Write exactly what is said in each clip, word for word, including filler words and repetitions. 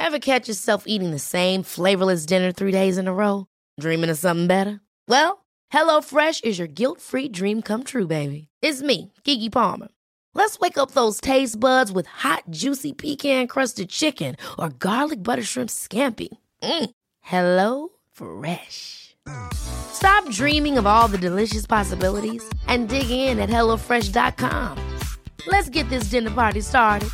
Ever catch yourself eating the same flavorless dinner three days in a row? Dreaming of something better? Well, HelloFresh is your guilt-free dream come true, baby. It's me, Keke Palmer. Let's wake up those taste buds with hot, juicy pecan-crusted chicken or garlic butter shrimp scampi. Mm. Hello Fresh. Stop dreaming of all the delicious possibilities and dig in at hello fresh dot com. Let's get this dinner party started.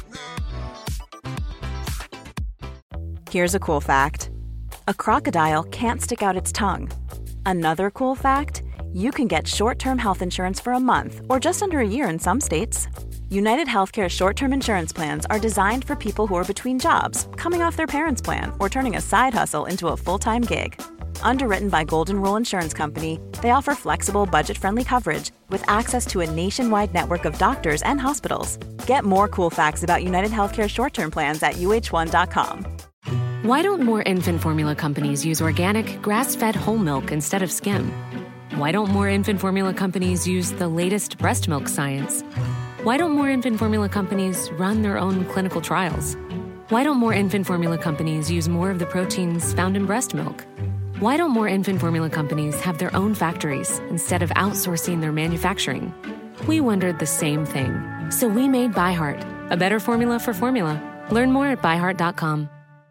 Here's a cool fact. A crocodile can't stick out its tongue. Another cool fact, you can get short-term health insurance for a month or just under a year in some states. United Healthcare short-term insurance plans are designed for people who are between jobs, coming off their parents' plan, or turning a side hustle into a full-time gig. Underwritten by Golden Rule Insurance Company, they offer flexible, budget-friendly coverage with access to a nationwide network of doctors and hospitals. Get more cool facts about United Healthcare short-term plans at U H one dot com. Why don't more infant formula companies use organic, grass-fed whole milk instead of skim? Why don't more infant formula companies use the latest breast milk science? Why don't more infant formula companies run their own clinical trials? Why don't more infant formula companies use more of the proteins found in breast milk? Why don't more infant formula companies have their own factories instead of outsourcing their manufacturing? We wondered the same thing. So we made ByHeart, a better formula for formula. Learn more at by heart dot com.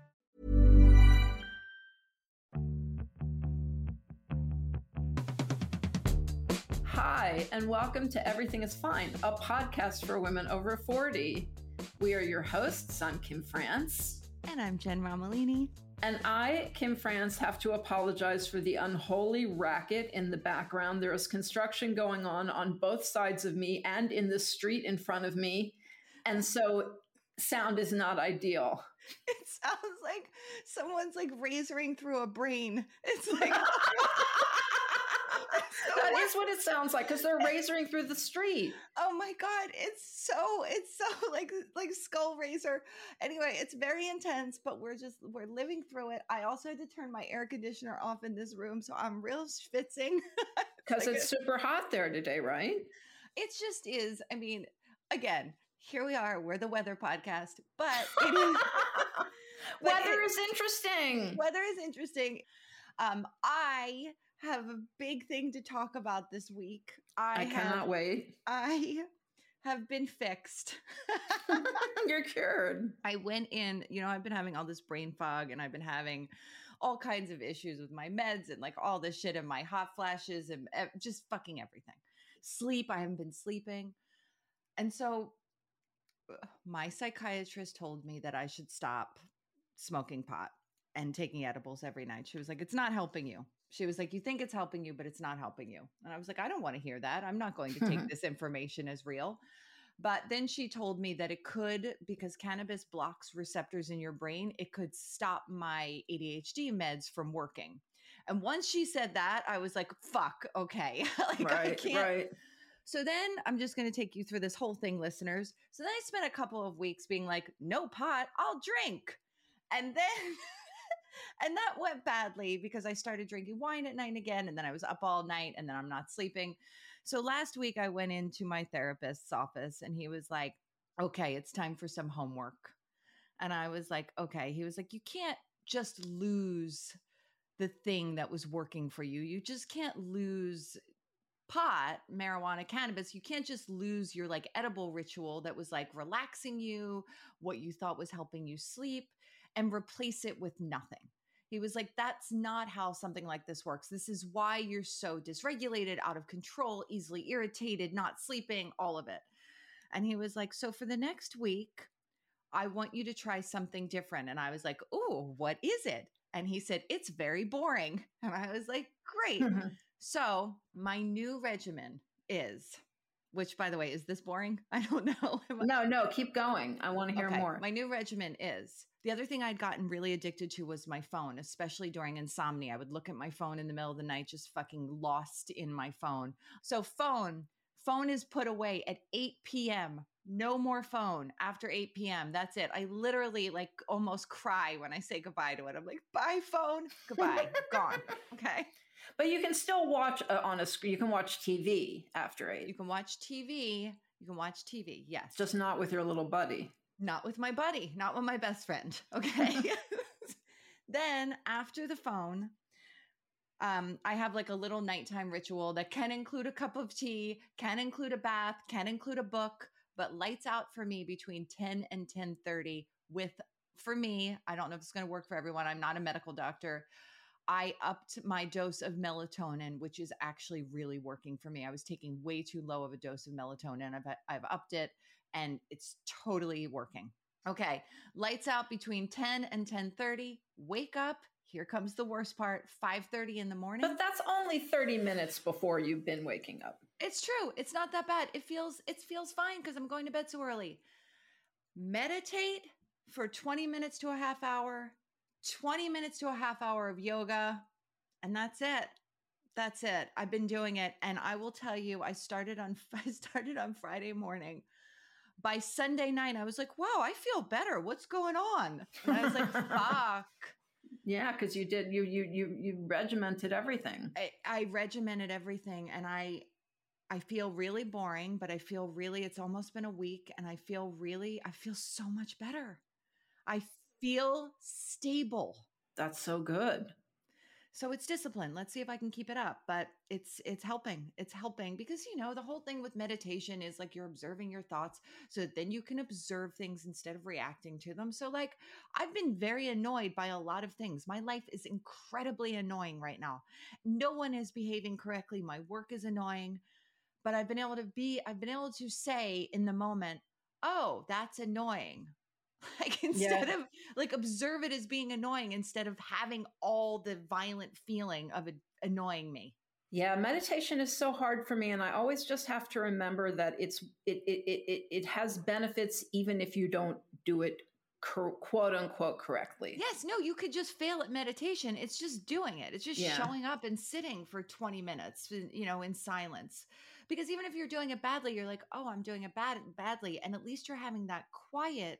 Hi, and welcome to Everything is Fine, a podcast for women over forty. We are your hosts. I'm Kim France. And I'm Jen Romolini. And I, Kim France, have to apologize for the unholy racket in the background. There is construction going on on both sides of me and in the street in front of me. And so sound is not ideal. It sounds like someone's like razoring through a brain. It's like... That is what it sounds like, because they're razoring through the street. Oh my God. It's so, it's so like, like skull razor. Anyway, it's very intense, but we're just, we're living through it. I also had to turn my air conditioner off in this room, so I'm real schwitzing. Because like it's a, super hot there today, right? It just is. I mean, again, here we are. We're the weather podcast, but it is. but weather it, is interesting. Weather is interesting. Um, I have a big thing to talk about this week. I, I cannot have, wait. I have been fixed. You're cured. I went in, you know, I've been having all this brain fog and I've been having all kinds of issues with my meds and like all this shit and my hot flashes and just fucking everything. Sleep, I haven't been sleeping. And so my psychiatrist told me that I should stop smoking pot and taking edibles every night. She was like, it's not helping you. She was like, you think it's helping you, but it's not helping you. And I was like, I don't want to hear that. I'm not going to take this information as real. But then she told me that it could, because cannabis blocks receptors in your brain, it could stop my A D H D meds from working. And once she said that, I was like, fuck, okay. like, right, I can't. right. So then I'm just going to take you through this whole thing, listeners. So then I spent a couple of weeks being like, no pot, I'll drink. And then... And that went badly because I started drinking wine at night again. And then I was up all night and then I'm not sleeping. So last week I went into my therapist's office and he was like, okay, it's time for some homework. And I was like, okay. He was like, you can't just lose the thing that was working for you. You just can't lose pot, marijuana, cannabis. You can't just lose your like edible ritual that was like relaxing you, what you thought was helping you sleep, and replace it with nothing. He was like, that's not how something like this works. This is why you're so dysregulated, out of control, easily irritated, not sleeping, all of it. And he was like, so for the next week, I want you to try something different. And I was like, oh, what is it? And he said, it's very boring. And I was like, great. So my new regimen is, which by the way, is this boring? I don't know. No, no, keep going. I want to hear okay. more. My new regimen is, the other thing I'd gotten really addicted to was my phone, especially during insomnia. I would look at my phone in the middle of the night, just fucking lost in my phone. So phone, phone is put away at eight p.m. No more phone after eight p.m. That's it. I literally like almost cry when I say goodbye to it. I'm like, bye phone, goodbye, gone. Okay. But you can still watch uh, on a screen. You can watch T V after eight. You can watch T V. You can watch T V. Yes. Just not with your little buddy. Not with my buddy, not with my best friend. Okay. then after the phone, um, I have like a little nighttime ritual that can include a cup of tea, can include a bath, can include a book, but lights out for me between ten and ten thirty with, for me, I don't know if it's going to work for everyone. I'm not a medical doctor. I upped my dose of melatonin, which is actually really working for me. I was taking way too low of a dose of melatonin. I've, I've upped it and it's totally working. Okay. Lights out between ten and ten thirty. Wake up. Here comes the worst part. five thirty in the morning. But that's only thirty minutes before you've been waking up. It's true. It's not that bad. It feels, it feels fine because I'm going to bed so early. Meditate for twenty minutes to a half hour, twenty minutes to a half hour of yoga. And that's it. That's it. I've been doing it. And I will tell you, I started on, I started on Friday morning. By Sunday night, I was like, wow, I feel better. What's going on? And I was like, fuck. Yeah, because you did, you, you, you, you regimented everything. I, I regimented everything and I, I feel really boring, but I feel really, it's almost been a week and I feel really, I feel so much better. I feel stable. That's so good. So it's discipline. Let's see if I can keep it up, but it's, it's helping. It's helping because, you know, the whole thing with meditation is like you're observing your thoughts so that then you can observe things instead of reacting to them. So like I've been very annoyed by a lot of things. My life is incredibly annoying right now. No one is behaving correctly. My work is annoying, but I've been able to be, I've been able to say in the moment, oh, that's annoying. Like instead yeah. of like observe it as being annoying instead of having all the violent feeling of it annoying me. Yeah, meditation is so hard for me, and I always just have to remember that it's it it it it has benefits even if you don't do it cor- quote unquote correctly. Yes, no, you could just fail at meditation. It's just doing it. It's just yeah. showing up and sitting for twenty minutes, you know, in silence. Because even if you're doing it badly, you're like, oh, I'm doing it bad badly, and at least you're having that quiet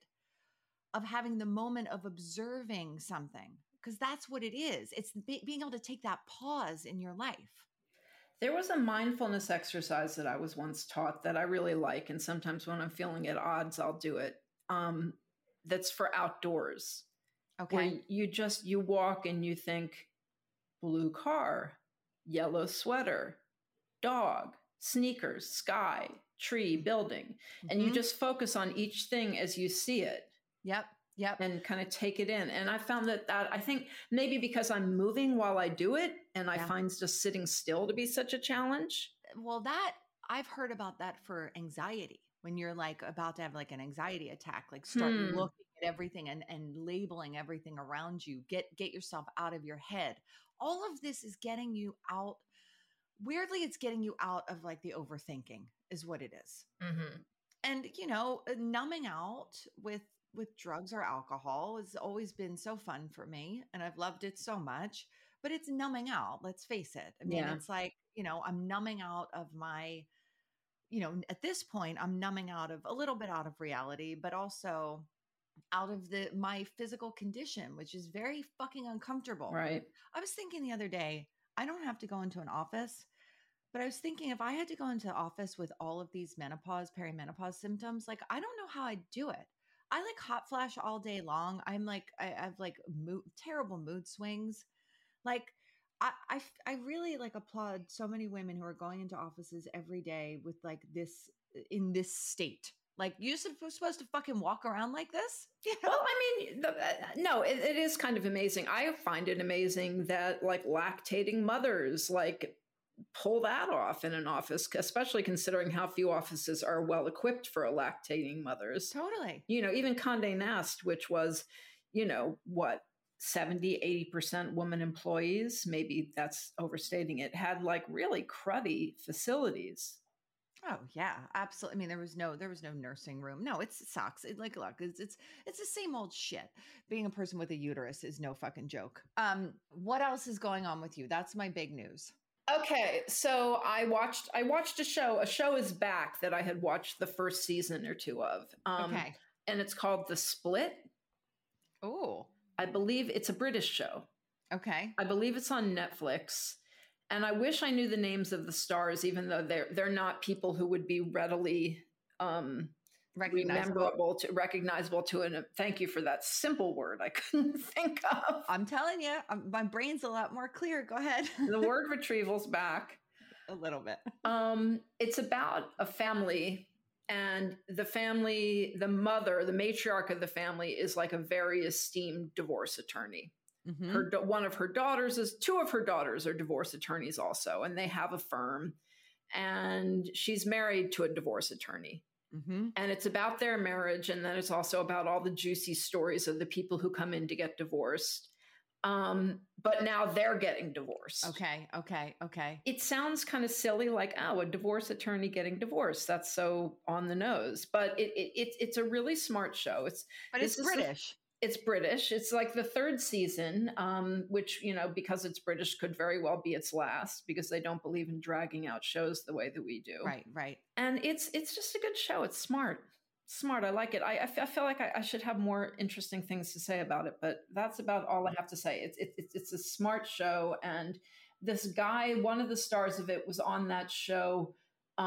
of having the moment of observing something, because that's what it is. It's be- being able to take that pause in your life. There was a mindfulness exercise that I was once taught that I really like. And sometimes when I'm feeling at odds, I'll do it. Um, that's for outdoors. Okay. Where you just, you walk and you think blue car, yellow sweater, dog, sneakers, sky, tree, building. Mm-hmm. And you just focus on each thing as you see it. Yep. Yep. And kind of take it in. And I found that that I think maybe because I'm moving while I do it and I yeah. find just sitting still to be such a challenge. Well, that I've heard about that for anxiety. When you're like about to have like an anxiety attack, like start hmm. looking at everything and, and labeling everything around you, get, get yourself out of your head. All of this is getting you out. Weirdly, it's getting you out of like the overthinking is what it is. Mm-hmm. And, you know, numbing out with, with drugs or alcohol has always been so fun for me. And I've loved it so much, but it's numbing out. Let's face it. I mean, yeah. it's like, you know, I'm numbing out of my, you know, at this point, I'm numbing out of a little bit out of reality, but also out of the, my physical condition, which is very fucking uncomfortable. Right. I was thinking the other day, I don't have to go into an office, but I was thinking if I had to go into the office with all of these menopause, perimenopause symptoms, like, I don't know how I'd do it. I like hot flash all day long. I'm like, I, I have like mood, terrible mood swings. Like I, I, I really like applaud so many women who are going into offices every day with like this, in this state. Like you're supposed to fucking walk around like this? You know? Well, I mean, the, uh, no, it, it is kind of amazing. I find it amazing that like lactating mothers, like pull that off in an office, especially considering how few offices are well equipped for lactating mothers. Totally. You know, even Condé Nast, which was, you know, what, seventy, eighty percent women employees, maybe that's overstating it, had like really cruddy facilities. Oh yeah, absolutely. I mean, there was no, there was no nursing room. No, it's, it sucks. It, like, look, it's, it's, it's the same old shit. Being a person with a uterus is no fucking joke. Um, what else is going on with you? That's my big news. Okay, so I watched I watched a show. A show is back that I had watched the first season or two of. Um, okay, and it's called The Split. Oh, I believe it's a British show. Okay, I believe it's on Netflix. And I wish I knew the names of the stars, even though they're they're not people who would be readily um, Recognizable. rememberable to recognizable to an thank you for that simple word I couldn't think of. I'm telling you, I'm, my brain's a lot more clear. Go ahead. The word retrieval's back. A little bit. Um, it's about a family, and the family, the mother, the matriarch of the family is like a very esteemed divorce attorney. Mm-hmm. Her one of her daughters is two of her daughters are divorce attorneys also, and they have a firm, and she's married to a divorce attorney. Mm-hmm. And it's about their marriage. And then it's also about all the juicy stories of the people who come in to get divorced. Um, but now they're getting divorced. Okay. Okay. Okay. It sounds kind of silly, like, oh, a divorce attorney getting divorced. That's so on the nose. But it, it, it it's a really smart show. It's But it's British. It's British. It's like the third season, um, which, you know, because it's British could very well be its last because they don't believe in dragging out shows the way that we do. Right, right. And it's it's just a good show. It's smart. Smart. I like it. I, I, f- I feel like I, I should have more interesting things to say about it, but that's about all I have to say. It's, it, it's, it's a smart show. And this guy, one of the stars of it was on that show.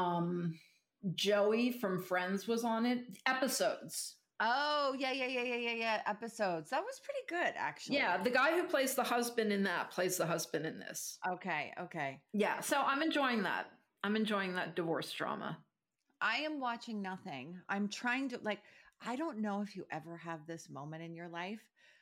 Um, Joey from Friends was on it. Episodes. Oh, yeah, yeah, yeah, yeah, yeah, yeah. Episodes. That was pretty good, actually. Yeah, the guy who plays the husband in that plays the husband in this. Okay, okay. Yeah, so I'm enjoying that. I'm enjoying that divorce drama. I am watching nothing. I'm trying to, like, I don't know if you ever have this moment in your life.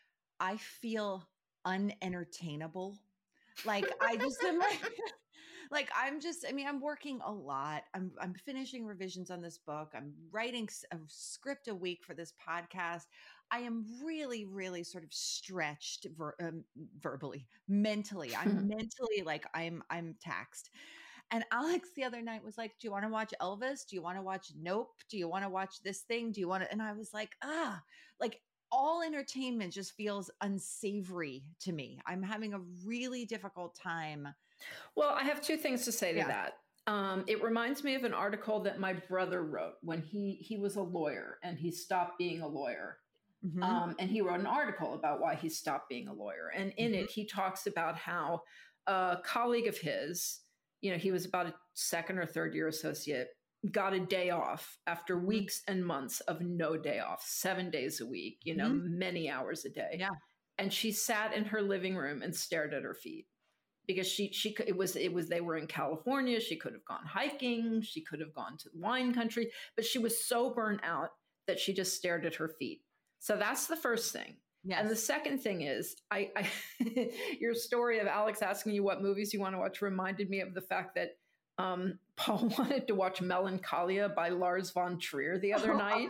I feel unentertainable. Like, I just am like, like, I'm just, I mean, I'm working a lot. I'm, I'm finishing revisions on this book. I'm writing a script a week for this podcast. I am really, really sort of stretched ver- um, verbally, mentally. I'm mentally like, I'm, I'm taxed. And Alex the other night was like, do you want to watch Elvis? Do you want to watch Nope? Do you want to watch this thing? Do you want to? And I was like, ah, like, all entertainment just feels unsavory to me. I'm having a really difficult time. Well, I have two things to say to Yeah. that. Um, it reminds me of an article that my brother wrote when he he was a lawyer and he stopped being a lawyer. Mm-hmm. Um, and he wrote an article about why he stopped being a lawyer. And in Mhm. it, he talks about how a colleague of his, you know, he was about a second or third year associate, got a day off after weeks and months of no day off, seven days a week, you know, Mhm. many hours a day. Yeah. And she sat in her living room and stared at her feet because she, she, could- it was, it was, they were in California. She could have gone hiking. She could have gone to wine country, but she was so burnt out that she just stared at her feet. So that's the first thing. Yes. And the second thing is, I, I your story of Alex asking you what movies you want to watch reminded me of the fact that um, Paul wanted to watch Melancholia by Lars von Trier the other night.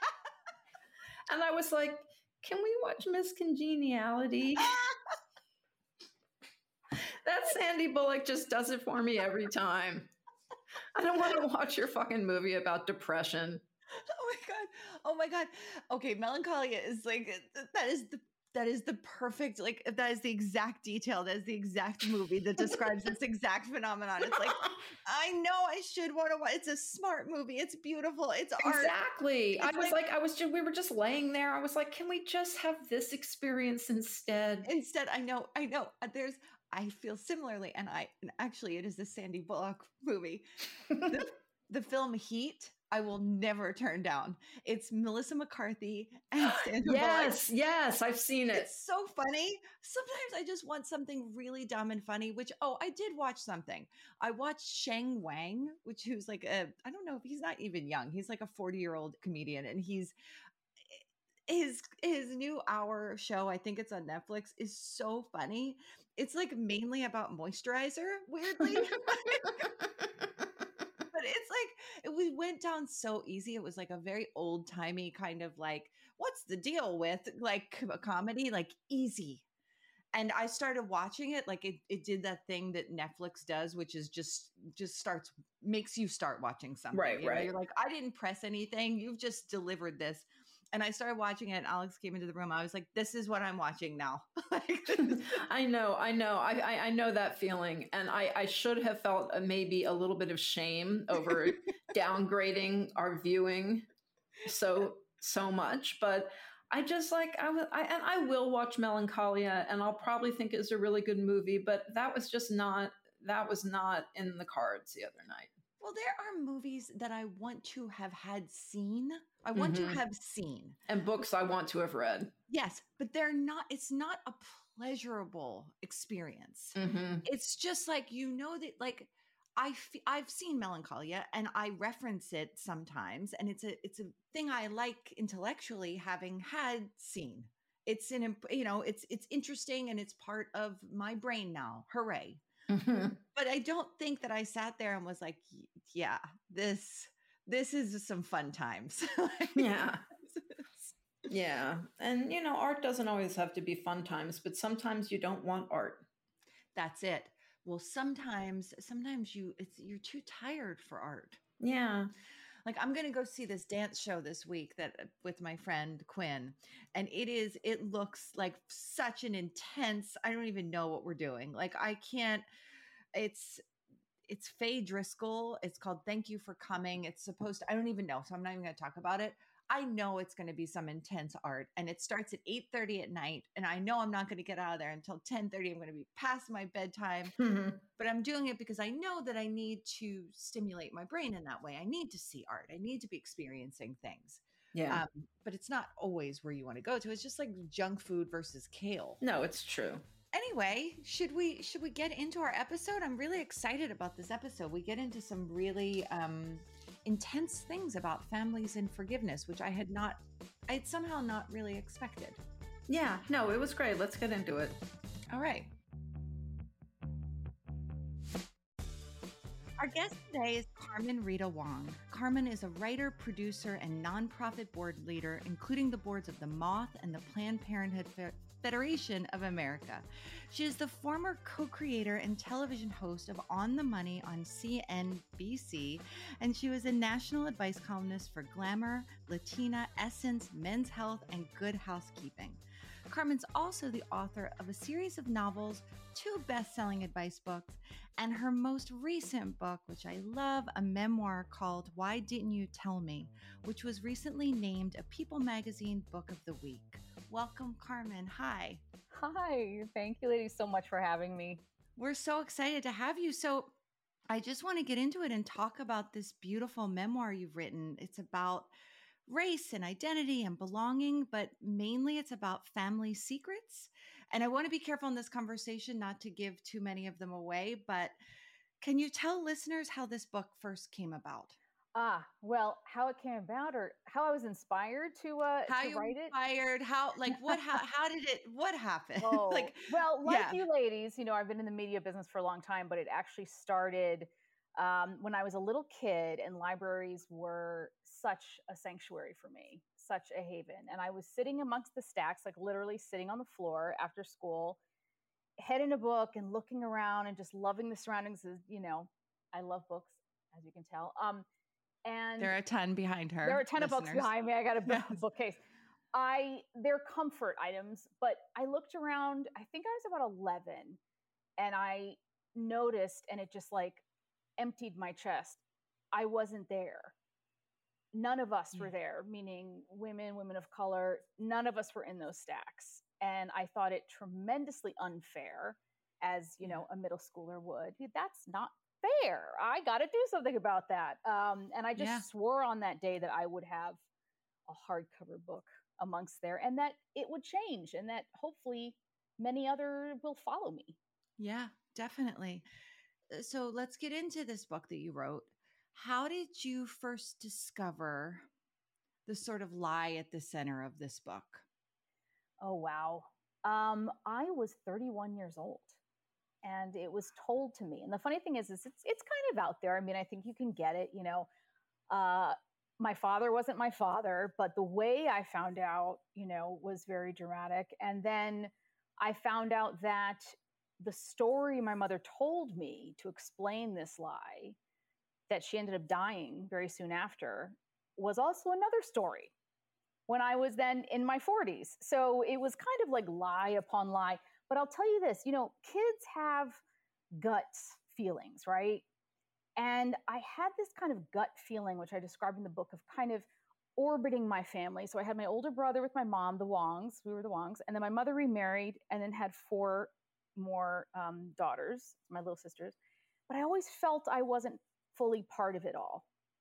And I was like, can we watch Miss Congeniality? That Sandy Bullock just does it for me every time. I don't want to watch your fucking movie about depression. Oh my God. Oh my God. Okay. Melancholia is like, that is the, that is the perfect, like, that is the exact detail. That is the exact movie that describes this exact phenomenon. It's like, I know I should want to watch. It's a smart movie. It's beautiful. It's art. Exactly. It's I was like- like, I was just, we were just laying there. I was like, can we just have this experience instead? Instead, I know, I know. uh, There's, I feel similarly, and I and actually, it is the Sandy Bullock movie. The, the film Heat, I will never turn down. It's Melissa McCarthy and Sandra Bullock. Yes, yes, I've seen it. It's so funny. Sometimes I just want something really dumb and funny, which, oh, I did watch something. I watched Sheng Wang, which who's like a, I don't know if he's not even young. He's like a forty year old comedian, and he's, his his new hour show, I think it's on Netflix, is so funny. It's like mainly about moisturizer, weirdly. But it's like, it, we went down so easy. It was like a very old timey kind of like, what's the deal with like a comedy, like easy. And I started watching it, like it, it did that thing that Netflix does, which is just, just starts, makes you start watching something. Right, you know? right. You're like, I didn't press anything. You've just delivered this. And I started watching it, and Alex came into the room. I was like, this is what I'm watching now. Like, I know, I know, I, I, I know that feeling, and I, I should have felt uh, maybe a little bit of shame over downgrading our viewing so so much, but I just like I, w- I and I will watch Melancholia, and I'll probably think it's a really good movie, but that was just not that was not in the cards the other night. well, there are movies that I want to have had seen I want Mhm. to have seen. And books I want to have read. Yes, but they're not, it's not a pleasurable experience. Mhm. It's just like, you know, that like I f- I've seen Melancholia and I reference it sometimes, and it's a it's a thing I like intellectually, having had seen. It's an imp- you know, it's it's interesting and it's part of my brain now. Hooray. Mhm. But I don't think that I sat there and was like, "Y- yeah, this this is some fun times." Like, Yeah. Yeah. And, you know, art doesn't always have to be fun times, but sometimes you don't want art. that's it. Well, sometimes sometimes you it's you're too tired for art. Yeah. Like, I'm going to go see this dance show this week that uh, with my friend Quinn, and it is it looks like such an intense, I don't even know what we're doing. Like, I can't it's it's Faye Driscoll. It's called Thank You for Coming. It's supposed to, I don't even know, so I'm not even going to talk about it. I know it's going to be some intense art, and it starts at eight thirty at night, and I know I'm not going to get out of there until ten thirty. I'm going to be past my bedtime, Mhm. but I'm doing it because I know that I need to stimulate my brain in that way. I need to see art. I need to be experiencing things. Yeah. Um, but it's not always where you want to go to. It's just like junk food versus kale. No, it's true. Anyway, should we should we get into our episode? I'm really excited about this episode. We get into some really um, intense things about families and forgiveness, which I had not, I had somehow not really expected. Yeah. No, it was great. Let's get into it. All right. Our guest today is Carmen Rita Wong. Carmen is a writer, producer, and nonprofit board leader, including the boards of the Moth and the Planned Parenthood Fe- Federation of America. She is the former co-creator and television host of On the Money on C N B C, and she was a national advice columnist for Glamour, Latina, Essence, Men's Health, and Good Housekeeping. Carmen's also the author of a series of novels, two best-selling advice books, and her most recent book, which I love, a memoir called Why Didn't You Tell Me?, which was recently named a People Magazine Book of the Week. Welcome, Carmen. Hi. Hi. Thank you, ladies, so much for having me. We're so excited to have you. So I just want to get into it and talk about this beautiful memoir you've written. It's about race and identity and belonging, but mainly it's about family secrets. And I want to be careful in this conversation not to give too many of them away, but can you tell listeners how this book first came about? Ah, well, how it came about, or how I was inspired to uh How to you write it. inspired, how, like, what, how, how did it, what happened? Oh, Like, well, like yeah. you ladies, you know, I've been in the media business for a long time, but it actually started um, when I was a little kid, and libraries were such a sanctuary for me, such a haven. And I was sitting amongst the stacks, like literally sitting on the floor after school, head in a book and looking around and just loving the surroundings. You know, I love books, as you can tell. Um, and There are a ton behind her. there are a ton listeners. of books behind me. I got a book, Yes. bookcase. I they're comfort items, but I looked around. I think I was about eleven, and I noticed, and it just like emptied my chest. I wasn't there. None of us were Yeah. there, meaning women, women of color. None of us were in those stacks, and I thought it tremendously unfair, as you know, a middle schooler would. That's not fair. I got to do something about that. Um, and I just Yeah. swore on that day that I would have a hardcover book amongst there, and that it would change, and that hopefully many other will follow me. Yeah, definitely. Uh, So let's get into this book that you wrote. How did you first discover the sort of lie at the center of this book? Oh, wow. Um, I was thirty-one years old, and it was told to me. And the funny thing is, is it's, it's kind of out there. I mean, I think you can get it, you know, uh, my father wasn't my father, but the way I found out, you know, was very dramatic. And then I found out that the story my mother told me to explain this lie, that she ended up dying very soon after, was also another story when I was then in my forties. So it was kind of like lie upon lie. But I'll tell you this, you know, kids have gut feelings, right? And I had this kind of gut feeling, which I described in the book, of kind of orbiting my family. So I had my older brother with my mom, the Wongs. We were the Wongs. And then my mother remarried and then had four more um, daughters, my little sisters. But I always felt I wasn't fully part of it all.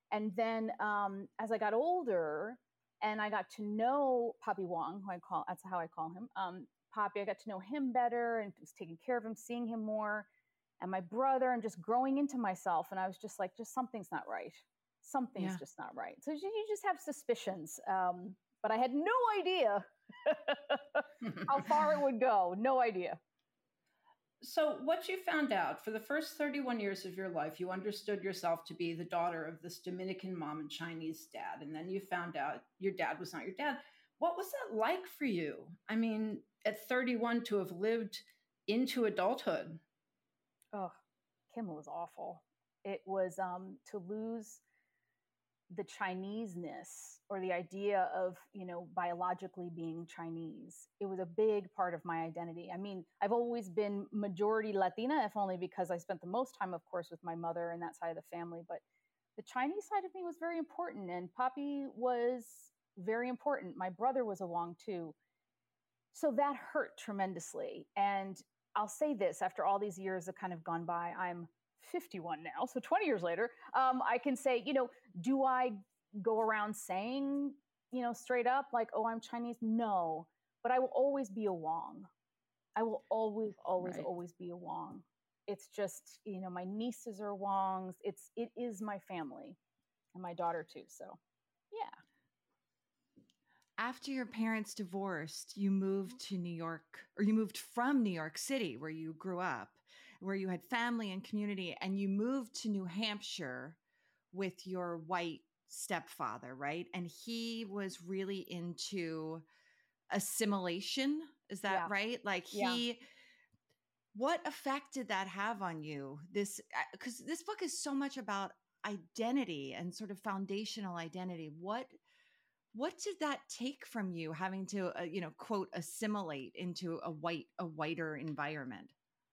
And then um, as I got older and I got to know Papi Wong, who I call, that's how I call him, um, Papi, I got to know him better and was taking care of him, seeing him more, and my brother, and just growing into myself. And I was just like, just something's not right. Something's Yeah. just not right. So you, you just have suspicions. Um, but I had no idea how far it would go. No idea. So what you found out for the first thirty-one years of your life, you understood yourself to be the daughter of this Dominican mom and Chinese dad. And then you found out your dad was not your dad. What was that like for you? I mean, at thirty-one to have lived into adulthood. Oh, Kim, it was awful. It was um, to lose the Chineseness or the idea of, you know, biologically being Chinese. It was a big part of my identity. I mean, I've always been majority Latina, if only because I spent the most time, of course, with my mother and that side of the family. But the Chinese side of me was very important, and Papi was very important. My brother was a Wong too. So that hurt tremendously. And I'll say this, after all these years have kind of gone by, I'm fifty-one now. So twenty years later, um, I can say, you know, do I go around saying, you know, straight up like, oh, I'm Chinese? No, but I will always be a Wong. I will always, always, Right. always be a Wong. It's just, you know, my nieces are Wongs. It's, it is my family and my daughter too. So yeah. After your parents divorced, you moved to New York, or you moved from New York City, where you grew up, where you had family and community, and you moved to New Hampshire with your white stepfather, right? And he was really into assimilation. Is that Yeah. right? Like he, Yeah. what effect did that have on you? This, because this book is so much about identity and sort of foundational identity. What What did that take from you, having to, uh, you know, quote, assimilate into a white, a whiter environment?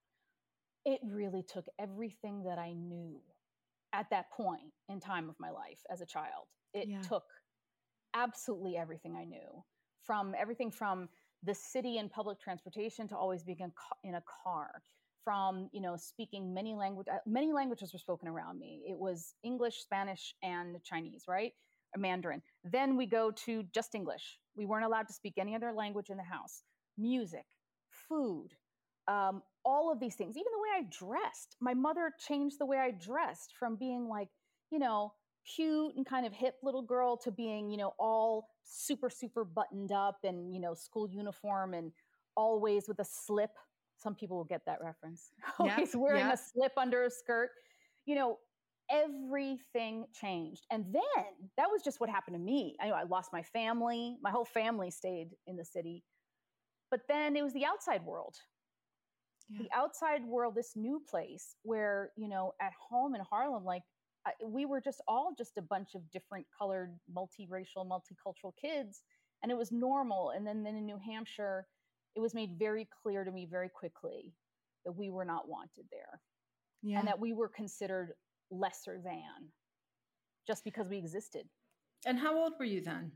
It really took everything that I knew at that point in time of my life as a child. It Yeah. took absolutely everything I knew, from everything from the city and public transportation to always being in ca- in a car, from, you know, speaking many language, uh, many languages were spoken around me. It was English, Spanish, and Chinese, right? Or Mandarin. Then we go to just English. We weren't allowed to speak any other language in the house. Music, food, um, all of these things, even the way I dressed. My mother changed the way I dressed from being like, you know, cute and kind of hip little girl to being, you know, all super, super buttoned up and, you know, school uniform and always with a slip. Some people will get that reference. Yeah, Always wearing yeah. a slip under a skirt. You know, everything changed. And then that was just what happened to me. I know I lost my family. My whole family stayed in the city. But then it was the outside world. Yeah. The outside world, this new place where, you know, at home in Harlem, like I, we were just all just a bunch of different colored, multiracial, multicultural kids. And it was normal. And then, then in New Hampshire, it was made very clear to me very quickly that we were not wanted there. Yeah. And that we were considered lesser than just because we existed. And how old were you then?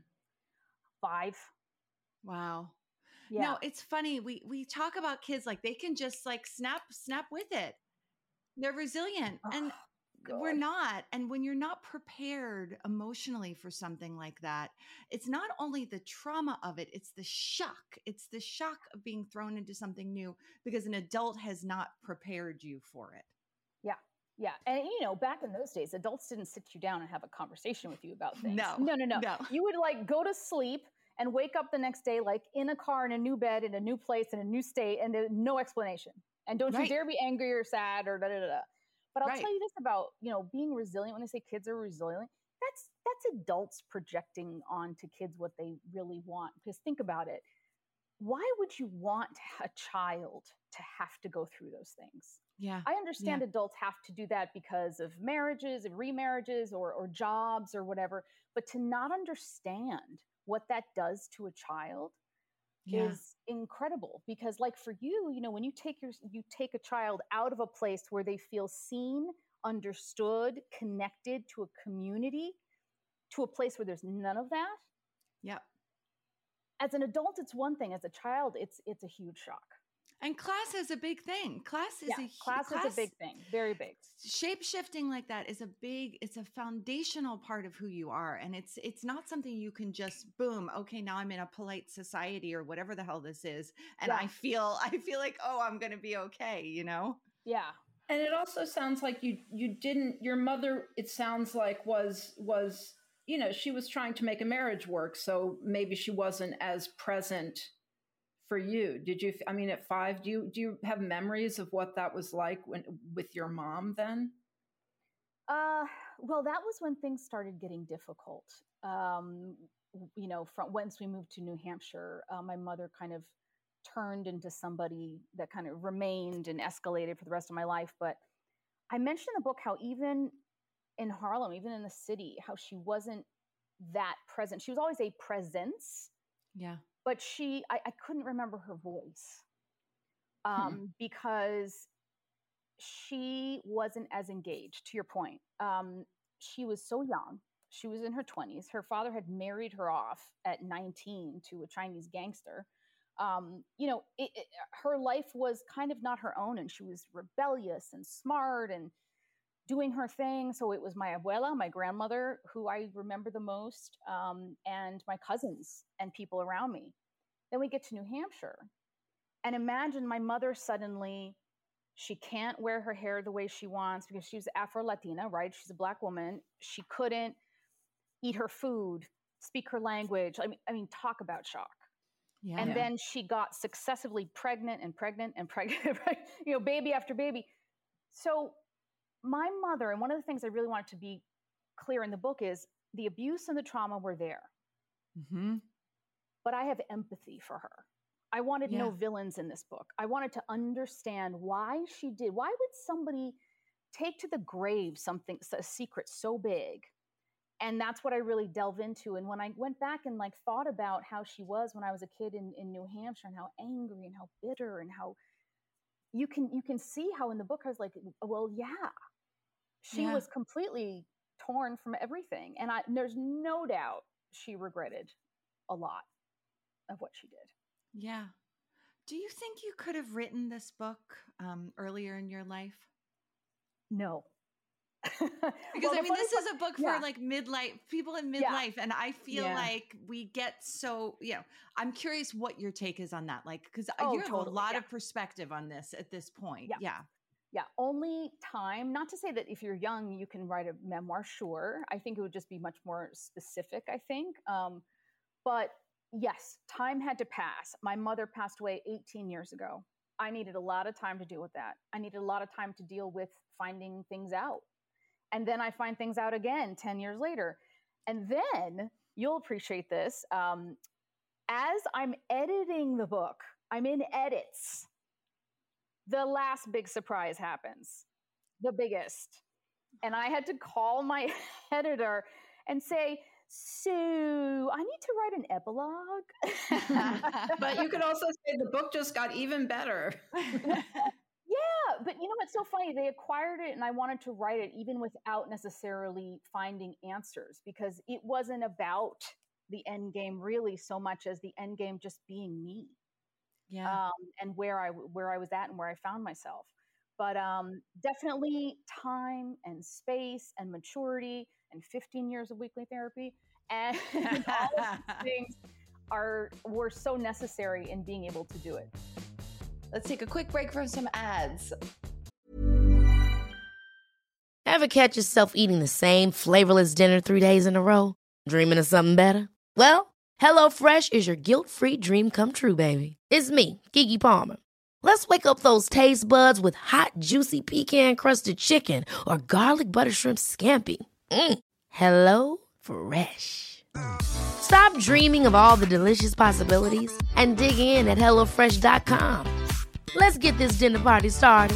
Five. Wow. Yeah. No, it's funny. We we talk about kids like they can just like snap snap with it. They're resilient, and Oh, we're God. not. And when you're not prepared emotionally for something like that, it's not only the trauma of it, it's the shock. It's the shock of being thrown into something new because an adult has not prepared you for it. Yeah. Yeah. And, you know, back in those days, adults didn't sit you down and have a conversation with you about things. No, no, no, no. no. You would like go to sleep and wake up the next day, like in a car, in a new bed, in a new place, in a new state, and there's no explanation. And don't Right. you dare be angry or sad or da da da da. But I'll Right. tell you this about, you know, being resilient. When they say kids are resilient, that's that's adults projecting onto kids what they really want. Because think about it. Why would you want a child to have to go through those things? Yeah. I understand Yeah. adults have to do that because of marriages and remarriages or, or jobs or whatever, but to not understand what that does to a child Yeah. is incredible. Because like for you, you know, when you take your, you take a child out of a place where they feel seen, understood, connected to a community, to a place where there's none of that. Yep. As an adult, it's one thing. As a child, it's, it's a huge shock. And class is a big thing. Class is yeah, a class, class is a big thing, very big. Shape shifting like that is a big, it's a foundational part of who you are. And it's, it's not something you can just boom. Okay. Now I'm in a polite society or whatever the hell this is. And Yeah. I feel, I feel like, oh, I'm going to be okay. You know? Yeah. And it also sounds like you, you didn't, your mother, it sounds like was, was, you know, she was trying to make a marriage work. So maybe she wasn't as present for you. Did you, I mean, at five, do you, do you have memories of what that was like when, with your mom then? Uh, well, that was when things started getting difficult. Um, you know, from once we moved to New Hampshire, uh, my mother kind of turned into somebody that kind of remained and escalated for the rest of my life. But I mentioned in the book how even in Harlem, even in the city, how she wasn't that present. She was always a presence. Yeah. But she, I, I couldn't remember her voice um, hmm. because she wasn't as engaged, to your point. Um, she was so young. She was in her twenties. Her father had married her off at nineteen to a Chinese gangster. Um, you know, it, it, her life was kind of not her own, and she was rebellious and smart and doing her thing. So it was my abuela, my grandmother, who I remember the most, um, and my cousins and people around me. Then we get to New Hampshire, and imagine my mother suddenly, she can't wear her hair the way she wants because she's Afro-Latina, right? She's a Black woman. She couldn't eat her food, speak her language. I mean, I mean, talk about shock. Yeah. And then she got successively pregnant and pregnant and pregnant, you know, baby after baby. So my mother, and one of the things I really wanted to be clear in the book is the abuse and the trauma were there. Mm-hmm. But I have empathy for her. I wanted yeah. no villains in this book. I wanted to understand why she did. Why would somebody take to the grave something, a secret so big? And that's what I really delve into. And when I went back and like thought about how she was when I was a kid in, in New Hampshire, and how angry and how bitter, and how you can you can see how in the book I was like, well, yeah, she yeah. was completely torn from everything. And I, there's no doubt she regretted a lot of what she did. Yeah. Do you think you could have written this book um, earlier in your life? No. Because well, I mean, this part, is a book yeah. for like midlife, people in midlife. Yeah. And I feel yeah. like we get so, you know, I'm curious what your take is on that. Like, because oh, you have totally. a lot yeah. of perspective on this at this point. Yeah. yeah. Yeah. Only time, not to say that if you're young, you can write a memoir. Sure. I think it would just be much more specific, I think. Um, but yes, time had to pass. My mother passed away eighteen years ago. I needed a lot of time to deal with that. I needed a lot of time to deal with finding things out. And then I find things out again ten years later. And then you'll appreciate this. Um, as I'm editing the book, I'm in edits. The last big surprise happens, the biggest. And I had to call my editor and say, so I need to write an epilogue. But you could also say the book just got even better. Yeah, but you know what's so funny? They acquired it and I wanted to write it even without necessarily finding answers, because it wasn't about the end game really so much as the end game just being me. Yeah. Um, and where I where I was at and where I found myself. But um, definitely time and space and maturity and fifteen years of weekly therapy and all of these things are were so necessary in being able to do it. Let's take a quick break from some ads. Ever catch yourself eating the same flavorless dinner three days in a row? Dreaming of something better? Well, HelloFresh is your guilt-free dream come true, baby. It's me, Keke Palmer. Let's wake up those taste buds with hot, juicy pecan-crusted chicken or garlic butter shrimp scampi. Mm. Hello Fresh. Stop dreaming of all the delicious possibilities and dig in at hello fresh dot com. Let's get this dinner party started.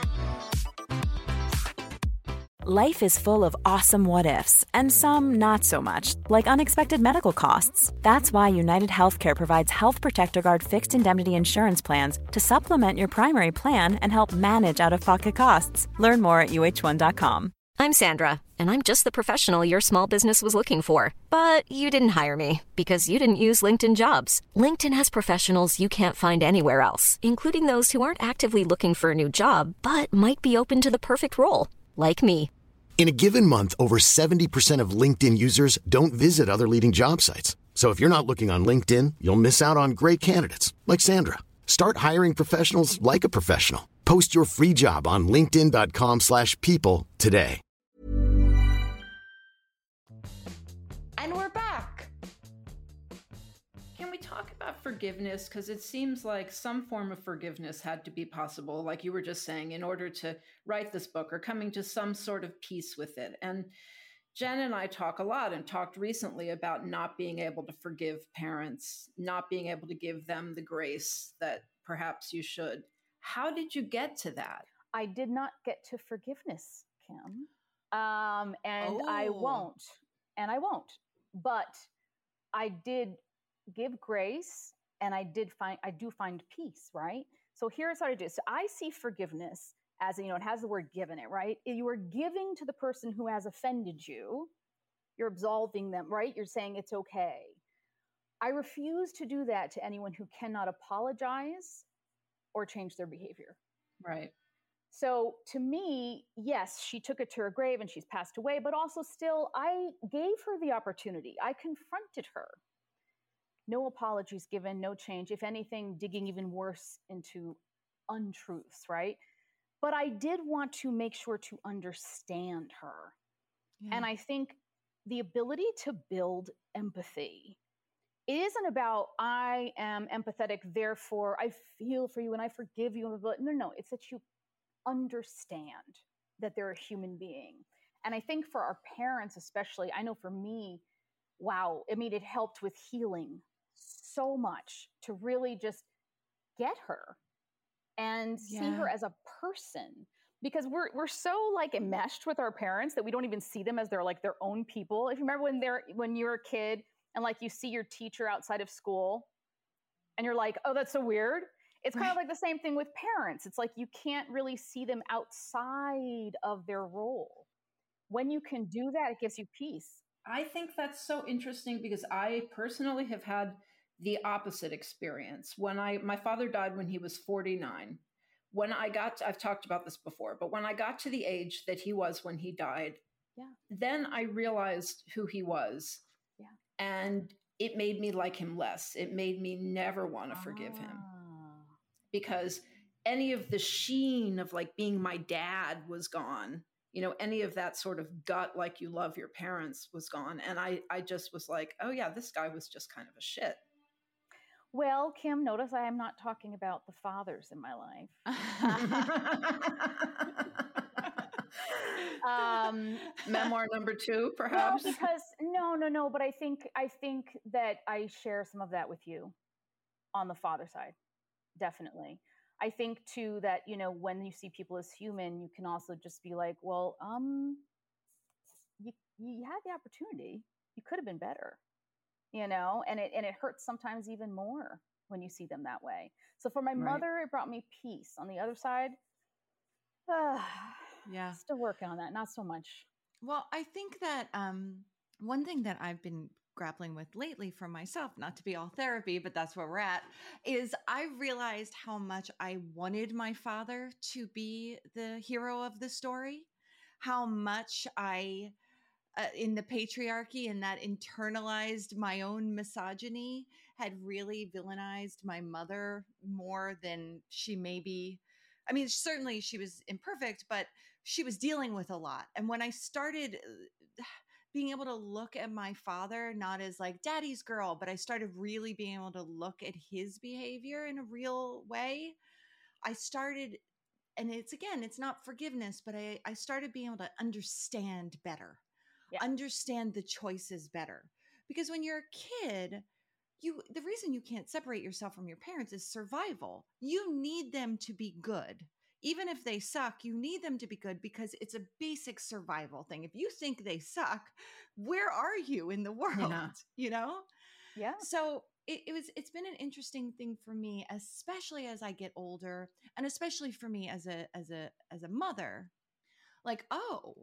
Life is full of awesome what-ifs, and some not so much, like unexpected medical costs. That's why United Healthcare provides Health Protector Guard fixed indemnity insurance plans to supplement your primary plan and help manage out-of-pocket costs. Learn more at U H one dot com. I'm Sandra, and I'm just the professional your small business was looking for. But you didn't hire me because you didn't use LinkedIn Jobs. LinkedIn has professionals you can't find anywhere else, including those who aren't actively looking for a new job, but might be open to the perfect role, like me. In a given month, over seventy percent of LinkedIn users don't visit other leading job sites. So if you're not looking on LinkedIn, you'll miss out on great candidates like Sandra. Start hiring professionals like a professional. Post your free job on linkedin dot com slash people today. And we're back. Can we talk about forgiveness? Because it seems like some form of forgiveness had to be possible, like you were just saying, in order to write this book or coming to some sort of peace with it. And Jen and I talk a lot and talked recently about not being able to forgive parents, not being able to give them the grace that perhaps you should. How did you get to that? I did not get to forgiveness, Kim. Um, and Oh. I won't. And I won't. But I did give grace, and I did find I do find peace, right? So here's how I do. So I see forgiveness as, you know, it has the word given it, right? You are giving to the person who has offended you. You're absolving them, right? You're saying it's okay. I refuse to do that to anyone who cannot apologize or change their behavior. Right. So to me, yes, she took it to her grave and she's passed away, but also still, I gave her the opportunity. I confronted her. No apologies given, no change. If anything, digging even worse into untruths, right? But I did want to make sure to understand her. Yeah. And I think the ability to build empathy, it isn't about I am empathetic, therefore I feel for you and I forgive you. No, no, it's that you understand that they're a human being. And I think for our parents, especially, I know for me, wow, I mean, it helped with healing so much to really just get her and see Yeah. her as a person. Because we're we're so like enmeshed with our parents that we don't even see them as they're like their own people. If you remember when they're when you're a kid and like you see your teacher outside of school and you're like, oh, that's so weird. It's kind of like the same thing with parents. It's like you can't really see them outside of their role. When you can do that, it gives you peace. I think that's so interesting because I personally have had the opposite experience. When I my father died when he was forty-nine. When I got to, I've talked about this before, but when I got to the age that he was when he died, Yeah. then I realized who he was. Yeah. And it made me like him less. It made me never want to forgive him. Ah. Because any of the sheen of like being my dad was gone. You know, any of that sort of gut, like you love your parents, was gone. And I, I just was like, oh yeah, this guy was just kind of a shit. Well, Kim, notice I am not talking about the fathers in my life. um, Memoir number two, well, perhaps. because no, no, no. But I think I think that I share some of that with you on the father side. Definitely. I think too that, you know, when you see people as human, you can also just be like, well, um, you you had the opportunity. You could have been better, you know, and it and it hurts sometimes even more when you see them that way. So for my Right. mother, it brought me peace. On the other side, uh, Yeah. still working on that. Not so much. Well, I think that um, one thing that I've been grappling with lately for myself, not to be all therapy, but that's where we're at, is I realized how much I wanted my father to be the hero of the story, how much I, uh, in the patriarchy and that internalized my own misogyny, had really villainized my mother more than she maybe, I mean, certainly she was imperfect, but she was dealing with a lot. And when I started being able to look at my father, not as like daddy's girl, but I started really being able to look at his behavior in a real way. I started, and it's again, it's not forgiveness, but I, I started being able to understand better, Yeah. understand the choices better. Because when you're a kid, you, the reason you can't separate yourself from your parents is survival. You need them to be good. Even if they suck, you need them to be good because it's a basic survival thing. If you think they suck, where are you in the world? Yeah. You know? Yeah. So it, it was, it's been an interesting thing for me, especially as I get older, and especially for me as a, as a, as a mother, like, oh,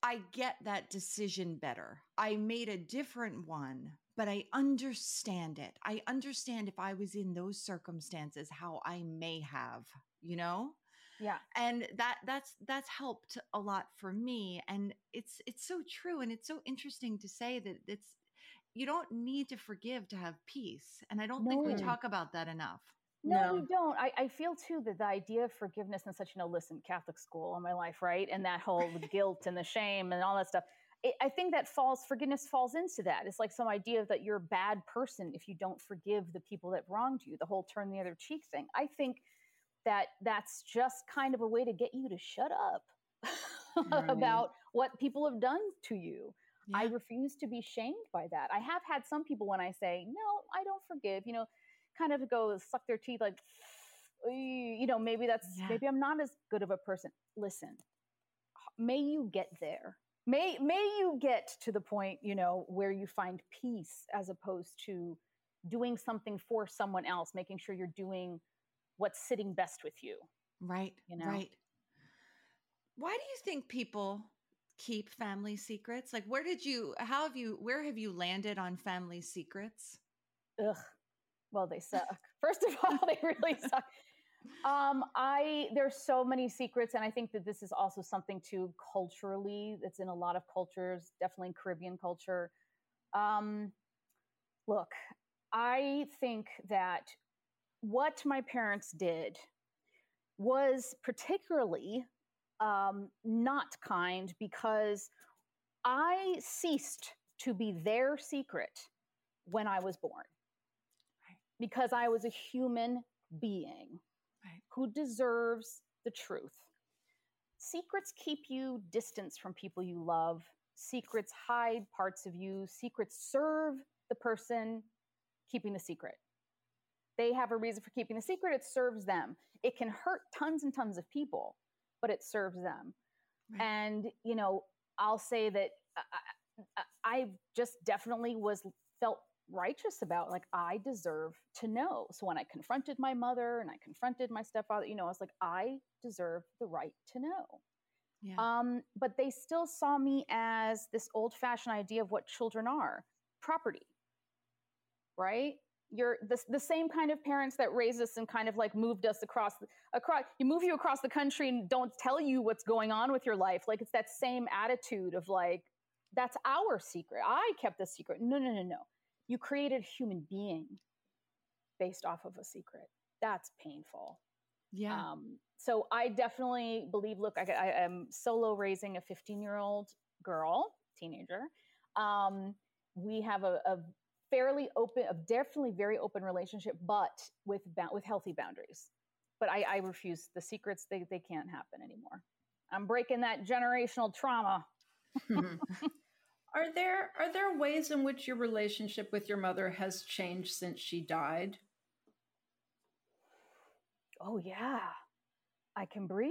I get that decision better. I made a different one, but I understand it. I understand if I was in those circumstances, how I may have, you know? Yeah. And that that's that's helped a lot for me. And it's it's so true. And it's so interesting to say that it's you don't need to forgive to have peace. And I don't think we No. talk about that enough. No, No. we don't. I, I feel too that the idea of forgiveness and such, you know, listen, Catholic school all my life, right? And that whole guilt and the shame and all that stuff. It, I think that falls, forgiveness falls into that. It's like some idea that you're a bad person if you don't forgive the people that wronged you, the whole turn the other cheek thing. I think that that's just kind of a way to get you to shut up Right. about what people have done to you. Yeah. I refuse to be shamed by that. I have had some people when I say, no, I don't forgive, you know, kind of go suck their teeth like, you know, maybe that's, Yeah. maybe I'm not as good of a person. Listen, may you get there. May, may you get to the point, you know, where you find peace as opposed to doing something for someone else, making sure you're doing what's sitting best with you. Right. You know? Right. Why do you think people keep family secrets? Like, where did you, how have you, where have you landed on family secrets? Ugh. Well, they suck. First of all, they really suck. Um, I, there's so many secrets. And I think that this is also something too culturally that's in a lot of cultures, definitely in Caribbean culture. Um, look, I think that what my parents did was particularly um, not kind because I ceased to be their secret when I was born. Right. Because I was a human being Right. who deserves the truth. Secrets keep you distance from people you love. Secrets hide parts of you. Secrets serve the person keeping the secret. They have a reason for keeping the secret. It serves them. It can hurt tons and tons of people, but it serves them. Right. And, you know, I'll say that I, I just definitely was felt righteous about, like, I deserve to know. So when I confronted my mother and I confronted my stepfather, you know, I was like, I deserve the right to know. Yeah. Um, but they still saw me as this old-fashioned idea of what children are, property, right? You're the, the same kind of parents that raised us and kind of like moved us across, across, you move you across the country and don't tell you what's going on with your life. Like, it's that same attitude of like, that's our secret. I kept the secret. No, no, no, no. You created a human being based off of a secret. That's painful. Yeah. Um, so I definitely believe, look, I, I am solo raising a fifteen year old girl, teenager. Um, we have a, a fairly open, a definitely very open relationship, but with, with healthy boundaries. But I, I refuse the secrets. They, they can't happen anymore. I'm breaking that generational trauma. Are there, are there ways in which your relationship with your mother has changed since she died? Oh yeah. I can breathe.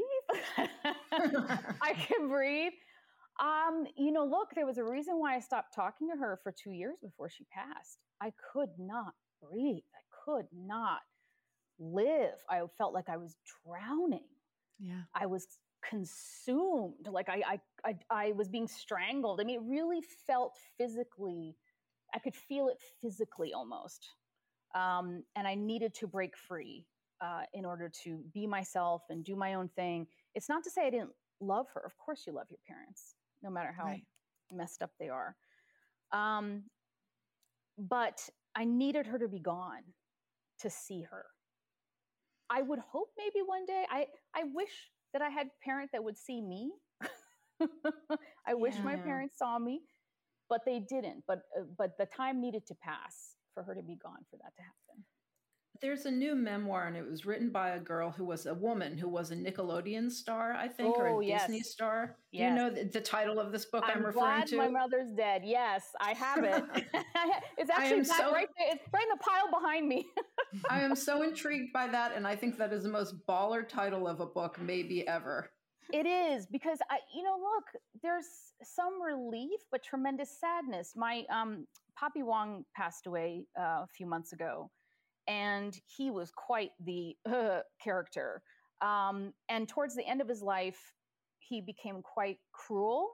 I can breathe. Um, you know, look, there was a reason why I stopped talking to her for two years before she passed. I could not breathe. I could not live. I felt like I was drowning. Yeah. I was consumed. Like I, I, I, I was being strangled. I mean, it really felt physically, I could feel it physically almost. Um, and I needed to break free. Uh, in order to be myself and do my own thing. It's not to say I didn't love her. Of course you love your parents, no matter how Right. messed up they are. Um, but I needed her to be gone to see her. I would hope maybe one day, I, I wish that I had a parent that would see me. I wish my Yeah. parents saw me, but they didn't. But, uh, but the time needed to pass for her to be gone for that to happen. There's a new memoir, and it was written by a girl who was a woman who was a Nickelodeon star, I think, or Oh, a yes. Disney star. Do Yes. you know the, the title of this book I'm, I'm referring glad to? my mother's dead. Yes, I have it. It's I actually am that so- right there. It's right in the pile behind me. I am so intrigued by that, and I think that is the most baller title of a book maybe ever. It is, because I, you know, look, there's some relief, but tremendous sadness. My um, Papi Wong passed away uh, a few months ago, and he was quite the uh, character. Um, and towards the end of his life, he became quite cruel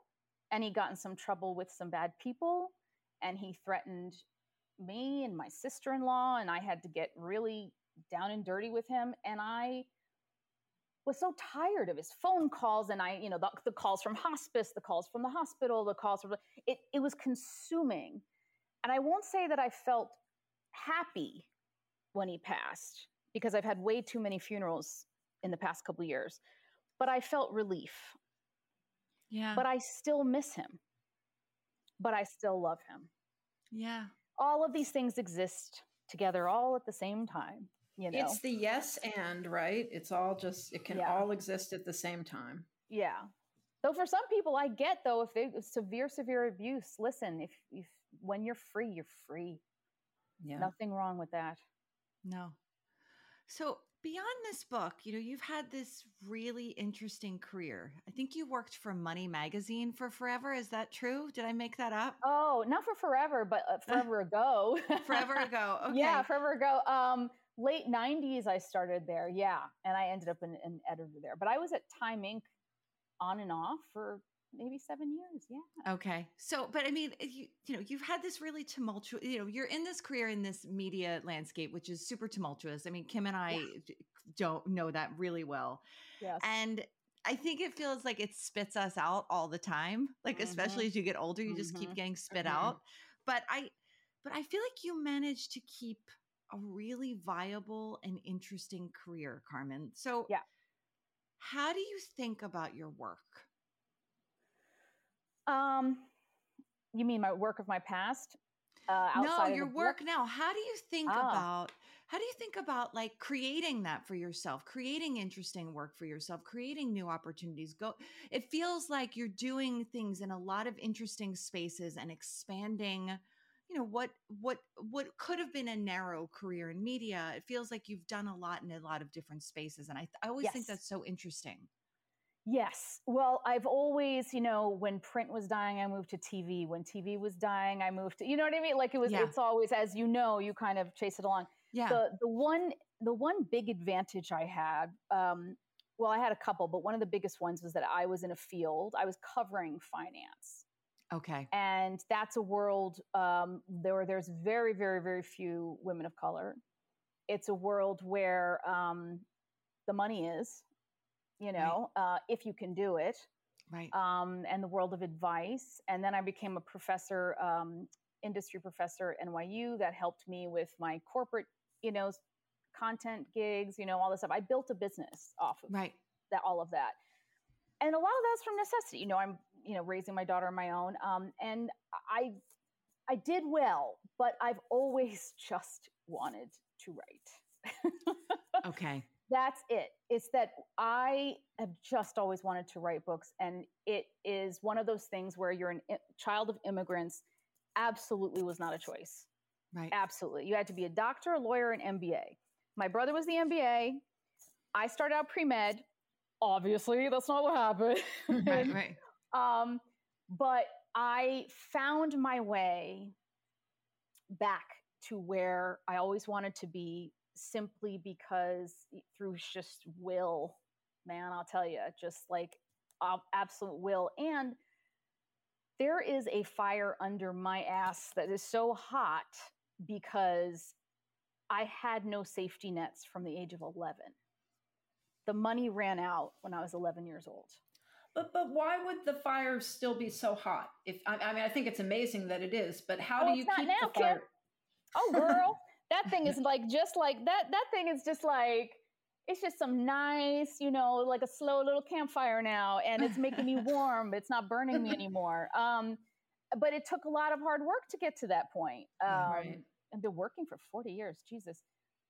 and he got in some trouble with some bad people, and he threatened me and my sister-in-law, and I had to get really down and dirty with him. And I was so tired of his phone calls, and I, you know, the, the calls from hospice, the calls from the hospital, the calls from, it, it was consuming. And I won't say that I felt happy when he passed, because I've had way too many funerals in the past couple of years, but I felt relief. Yeah. But I still miss him, but I still love him. Yeah. All of these things exist together all at the same time. You know? It's the yes and, right? It's all just, it can Yeah. all exist at the same time. Yeah. Though for some people, I get, though, if they severe, severe abuse, listen, if, if when you're free, you're free. Yeah. Nothing wrong with that. No. So beyond this book, you know, you've had this really interesting career. I think you worked for Money Magazine for forever. Is that true? Did I make that up? Oh, not for forever, but uh, forever ago. Forever ago. Okay. Yeah, forever ago. Um, late nineties, I started there. Yeah. And I ended up an, an editor there. But I was at Time Incorporated on and off for maybe seven years. Yeah. Okay. So, but I mean, you, you know, you've had this really tumultuous, you know, you're in this career in this media landscape, which is super tumultuous. I mean, Kim and I yeah. don't know that really well. Yes. And I think it feels like it spits us out all the time. Like, mm-hmm. especially as you get older, you mm-hmm. just keep getting spit mm-hmm. out. But I, but I feel like you managed to keep a really viable and interesting career, Carmen. So yeah. How do you think about your work? Um, you mean my work of my past? Uh, no, your work book? Now. How do you think ah. about, how do you think about like creating that for yourself, creating interesting work for yourself, creating new opportunities? Go. It feels like you're doing things in a lot of interesting spaces and expanding, you know, what, what, what could have been a narrow career in media. It feels like you've done a lot in a lot of different spaces. And I, I always yes. think that's so interesting. Yes. Well, I've always, you know, when print was dying, I moved to T V. When T V was dying, I moved to, you know what I mean? Like it was, yeah. it's always, as you know, you kind of chase it along. Yeah. The, the one, the one big advantage I had, um, well, I had a couple, but one of the biggest ones was that I was in a field, I was covering finance. Okay. And that's a world, um, there, there's very, very, very few women of color. It's a world where um, the money is, you know, right. uh, if you can do it. Right. Um, and the world of advice. And then I became a professor, um, industry professor at N Y U that helped me with my corporate, you know, content gigs, you know, all this stuff. I built a business off of right. that, all of that. And a lot of that's from necessity. You know, I'm, you know, raising my daughter on my own. Um, and I, I did well, but I've always just wanted to write. Okay. That's it. It's that I have just always wanted to write books. And it is one of those things where you're a child of immigrants. Absolutely was not a choice. Right. Absolutely. You had to be a doctor, a lawyer, an M B A. My brother was the M B A. I started out pre-med. Obviously, that's not what happened. Right, right. Um, but I found my way back to where I always wanted to be, simply because through just will, man, I'll tell you, just like uh, absolute will. And there is a fire under my ass that is so hot because I had no safety nets from the age of eleven. The money ran out when I was eleven years old. But but why would the fire still be so hot? If I, I mean, I think it's amazing that it is. But how oh, do you it's keep not now, the fire? Kim. Oh, girl, that thing is like just like that. That thing is just like it's just some nice, you know, like a slow little campfire now, and it's making me warm. It's not burning me anymore. Um, but it took a lot of hard work to get to that point. Um, right. And been working for forty years. Jesus,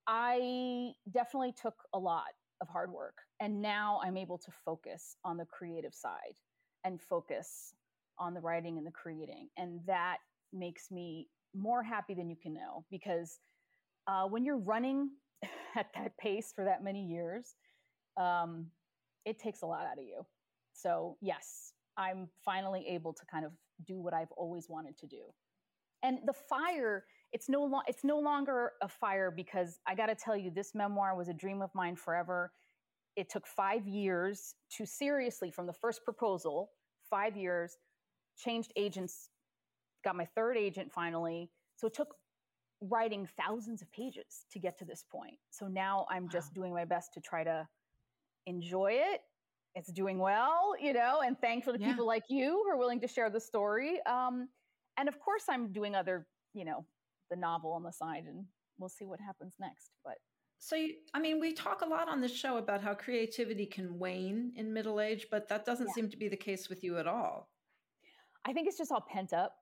I definitely took a lot of hard work. And now I'm able to focus on the creative side and focus on the writing and the creating. And that makes me more happy than you can know, because uh, when you're running at that pace for that many years, um, it takes a lot out of you. So yes, I'm finally able to kind of do what I've always wanted to do. And the fire, it's no lo- it's no longer a fire, because I got to tell you, this memoir was a dream of mine forever. It took five years to seriously, from the first proposal, five years changed agents, got my third agent finally. So it took writing thousands of pages to get to this point. So now I'm wow. just doing my best to try to enjoy it. It's doing well, you know, and thankful to yeah. people like you who are willing to share the story. Um, and of course I'm doing other, you know, the novel on the side, and we'll see what happens next. But so, you, I mean, we talk a lot on this show about how creativity can wane in middle age, but that doesn't yeah. seem to be the case with you at all. I think it's just all pent up.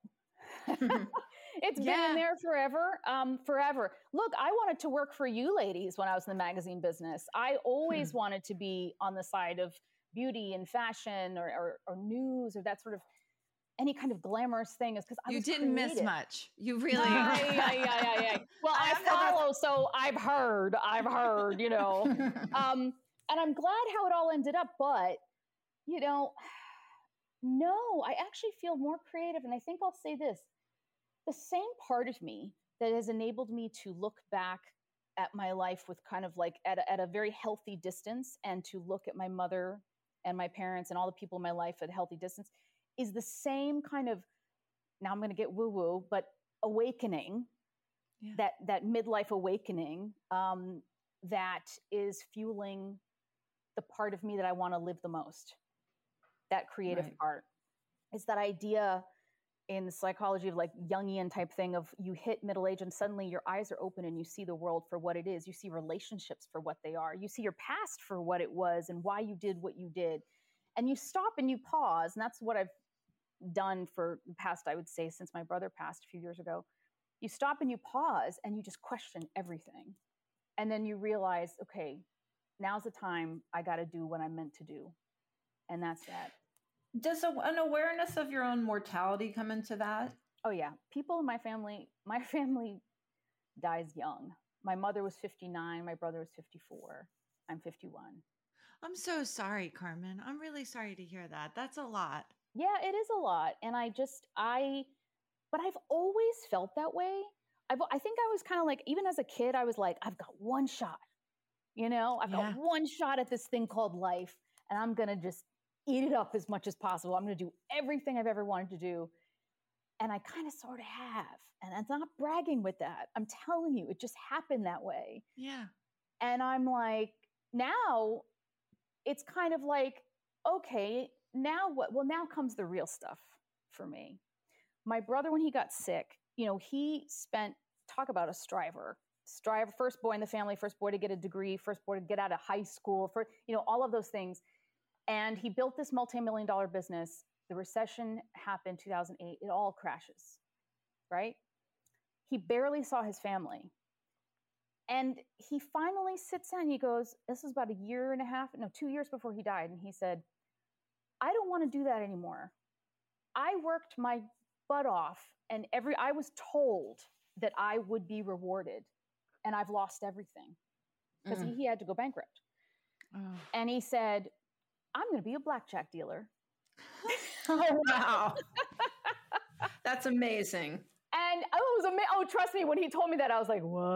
It's yeah. been in there forever, um, forever. Look, I wanted to work for you ladies when I was in the magazine business. I always hmm. wanted to be on the side of beauty and fashion or, or, or news or that sort of any kind of glamorous thing. Is because I you was didn't creative. miss much. You really. yeah, yeah, yeah, yeah. Well, I, I follow, so I've heard. I've heard. You know, um, and I'm glad how it all ended up. But you know, no, I actually feel more creative, and I think I'll say this. The same part of me that has enabled me to look back at my life with kind of like at a, at a very healthy distance, and to look at my mother and my parents and all the people in my life at a healthy distance is the same kind of, now I'm going to get woo-woo, but awakening, yeah. that, that midlife awakening um, that is fueling the part of me that I want to live the most, that creative right. part. It's that idea in the psychology of like Jungian type thing of you hit middle age and suddenly your eyes are open and you see the world for what it is. You see relationships for what they are. You see your past for what it was and why you did what you did. And you stop and you pause. And that's what I've done for the past, I would say, since my brother passed a few years ago. You stop and you pause and you just question everything. And then you realize, okay, now's the time I got to do what I'm meant to do. And that's that. Does a, an awareness of your own mortality come into that? Oh, yeah. People in my family, my family dies young. My mother was fifty-nine. My brother was fifty-four. I'm fifty-one. I'm so sorry, Carmen. I'm really sorry to hear that. That's a lot. Yeah, it is a lot. And I just, I, but I've always felt that way. I've, I think I was kind of like, even as a kid, I was like, I've got one shot, you know, I've yeah. got one shot at this thing called life, and I'm going to just eat it up as much as possible. I'm going to do everything I've ever wanted to do. And I kind of sort of have. And I'm not bragging with that. I'm telling you, it just happened that way. Yeah. And I'm like, now it's kind of like, okay, now what? Well, now comes the real stuff for me. My brother, when he got sick, you know, he spent, talk about a striver, striver, first boy in the family, first boy to get a degree, first boy to get out of high school, for, you know, all of those things. And he built this multi-million dollar business. The recession happened two thousand eight. It all crashes, right? He barely saw his family. And he finally sits down and he goes, this is about a year and a half, no, two years before he died. And he said, I don't want to do that anymore. I worked my butt off, and every I was told that I would be rewarded, and I've lost everything because mm. he, he had to go bankrupt. Oh. And he said, I'm going to be a blackjack dealer. Oh, wow. That's amazing. And oh, it was amazing. Oh, trust me, when he told me that, I was like, what?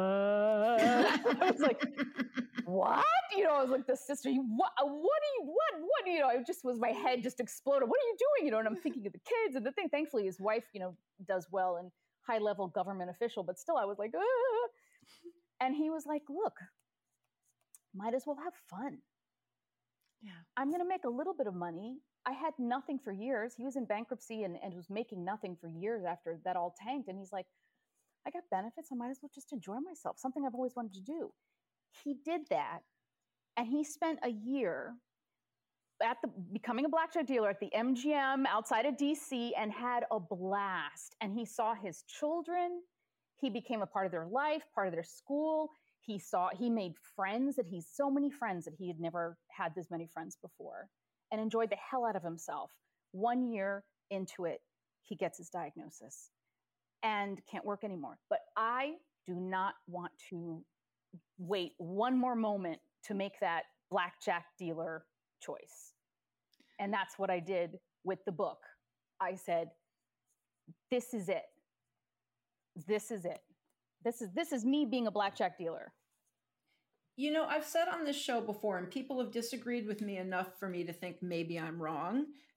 I was like, what? You know, I was like, the sister, you, what, what do you, what, what, you know, it just was, my head just exploded. What are you doing? You know, and I'm thinking of the kids and the thing. Thankfully, his wife, you know, does well and high level government official, but still I was like, ah. And he was like, look, might as well have fun. Yeah. I'm going to make a little bit of money. I had nothing for years. He was in bankruptcy and, and was making nothing for years after that all tanked. And he's like, I got benefits. I might as well just enjoy myself. Something I've always wanted to do. He did that. And he spent a year at the becoming a blackjack dealer at the M G M outside of D C and had a blast. And he saw his children. He became a part of their life, part of their school. He saw, he made friends that he's so many friends that he had never had this many friends before, and enjoyed the hell out of himself. One year into it, he gets his diagnosis and can't work anymore. But I do not want to wait one more moment to make that blackjack dealer choice. And that's what I did with the book. I said, this is it. This is it. This is this is me being a blackjack dealer. You know, I've said on this show before, and people have disagreed with me enough for me to think maybe I'm wrong.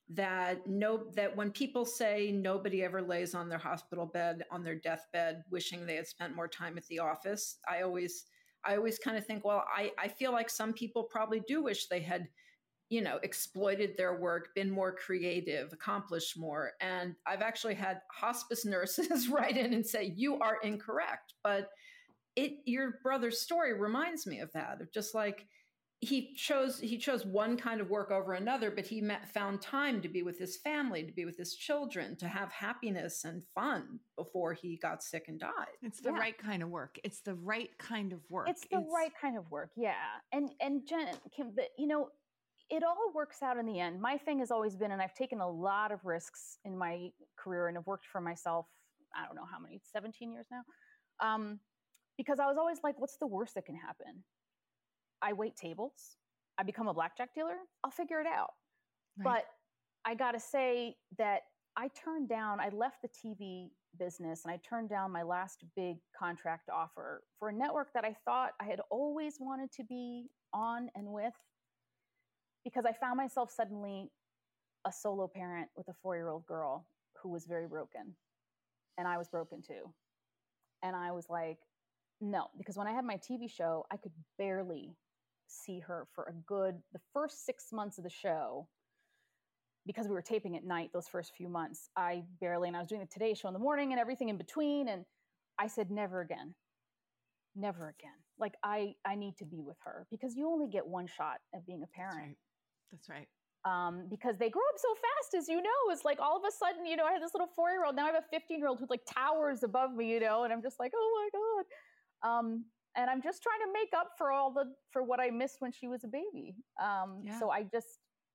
that no, that when people say nobody ever lays on their hospital bed, on their deathbed, wishing they had spent more time at the office, I always, I always kind of think, well, I, I feel like some people probably do wish they had, you know, exploited their work, been more creative, accomplished more. And I've actually had hospice nurses write in and say, you are incorrect. But it, your brother's story reminds me of that, of just like, he chose, he chose one kind of work over another, but he met, found time to be with his family, to be with his children, to have happiness and fun before he got sick and died. It's the Yeah. right kind of work. It's the right kind of work. It's the right kind of work. Yeah. And, and Jen, Kim, the, you know, it all works out in the end. My thing has always been, and I've taken a lot of risks in my career and have worked for myself, I don't know how many, seventeen years now. Um, because I was always like, what's the worst that can happen? I wait tables. I become a blackjack dealer. I'll figure it out. Right. But I got to say that I turned down, I left the T V business and I turned down my last big contract offer for a network that I thought I had always wanted to be on and with, because I found myself suddenly a solo parent with a four-year-old girl who was very broken. And I was broken too. And I was like, no, because when I had my T V show, I could barely see her for a good, the first six months of the show, because we were taping at night those first few months, I barely, and I was doing the Today Show in the morning and everything in between. And I said, never again, never again. Like I, I need to be with her, because you only get one shot at being a parent. That's right. That's right. Um, because they grow up so fast, as you know. It's like all of a sudden, you know, I had this little four-year-old. Now I have a fifteen-year-old who like towers above me, you know, and I'm just like, oh my God. Um, and I'm just trying to make up for all the, for what I missed when she was a baby. Um, Yeah. So I just,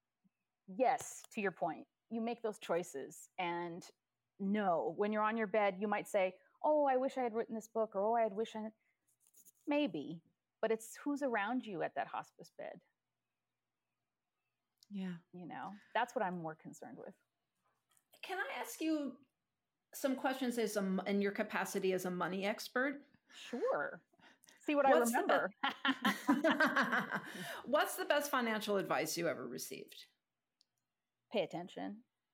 yes, to your point, you make those choices. And no, when you're on your bed, you might say, oh, I wish I had written this book, or, oh, I had wish I had, maybe, but it's who's around you at that hospice bed. Yeah. You know, that's what I'm more concerned with. Can I ask you some questions as a, in your capacity as a money expert? Sure. See what What's I remember. The be- What's the best financial advice you ever received? Pay attention.